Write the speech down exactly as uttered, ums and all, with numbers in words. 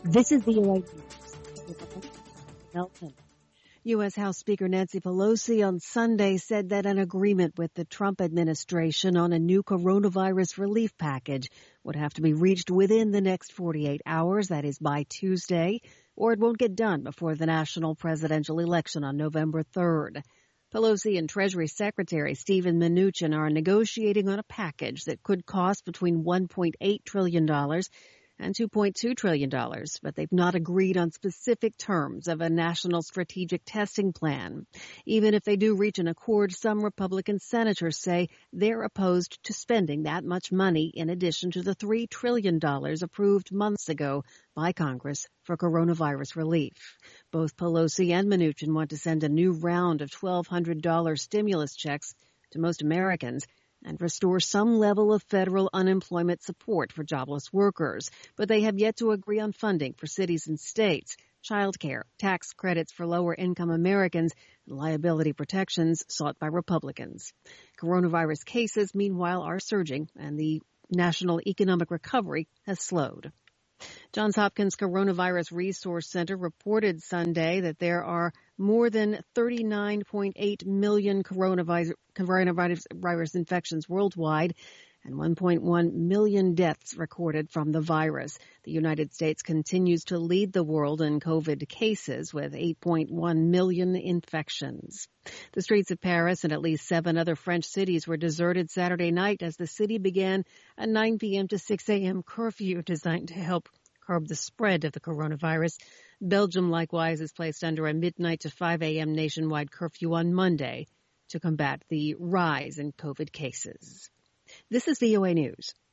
This is V O A News with Melton. U S. House Speaker Nancy Pelosi on Sunday said that an agreement with the Trump administration on a new coronavirus relief package would have to be reached within the next forty-eight hours, that is by Tuesday, or it won't get done before the national presidential election on November third. Pelosi and Treasury Secretary Steven Mnuchin are negotiating on a package that could cost between one point eight trillion dollars and two point two trillion dollars, but they've not agreed on specific terms of a national strategic testing plan. Even if they do reach an accord, some Republican senators say they're opposed to spending that much money in addition to the three trillion dollars approved months ago by Congress for coronavirus relief. Both Pelosi and Mnuchin want to send a new round of twelve hundred dollars stimulus checks to most Americans and restore some level of federal unemployment support for jobless workers. But they have yet to agree on funding for cities and states, child care, tax credits for lower-income Americans, and liability protections sought by Republicans. Coronavirus cases, meanwhile, are surging, and the national economic recovery has slowed. Johns Hopkins Coronavirus Resource Center reported Sunday that there are more than thirty-nine point eight million coronavirus, coronavirus virus infections worldwide and one point one million deaths recorded from the virus. The United States continues to lead the world in COVID cases with eight point one million infections. The streets of Paris and at least seven other French cities were deserted Saturday night as the city began a nine p.m. to six a.m. curfew designed to help curb the spread of the coronavirus. Belgium likewise is placed under a midnight to five a.m. nationwide curfew on Monday to combat the rise in COVID cases. This is V O A News.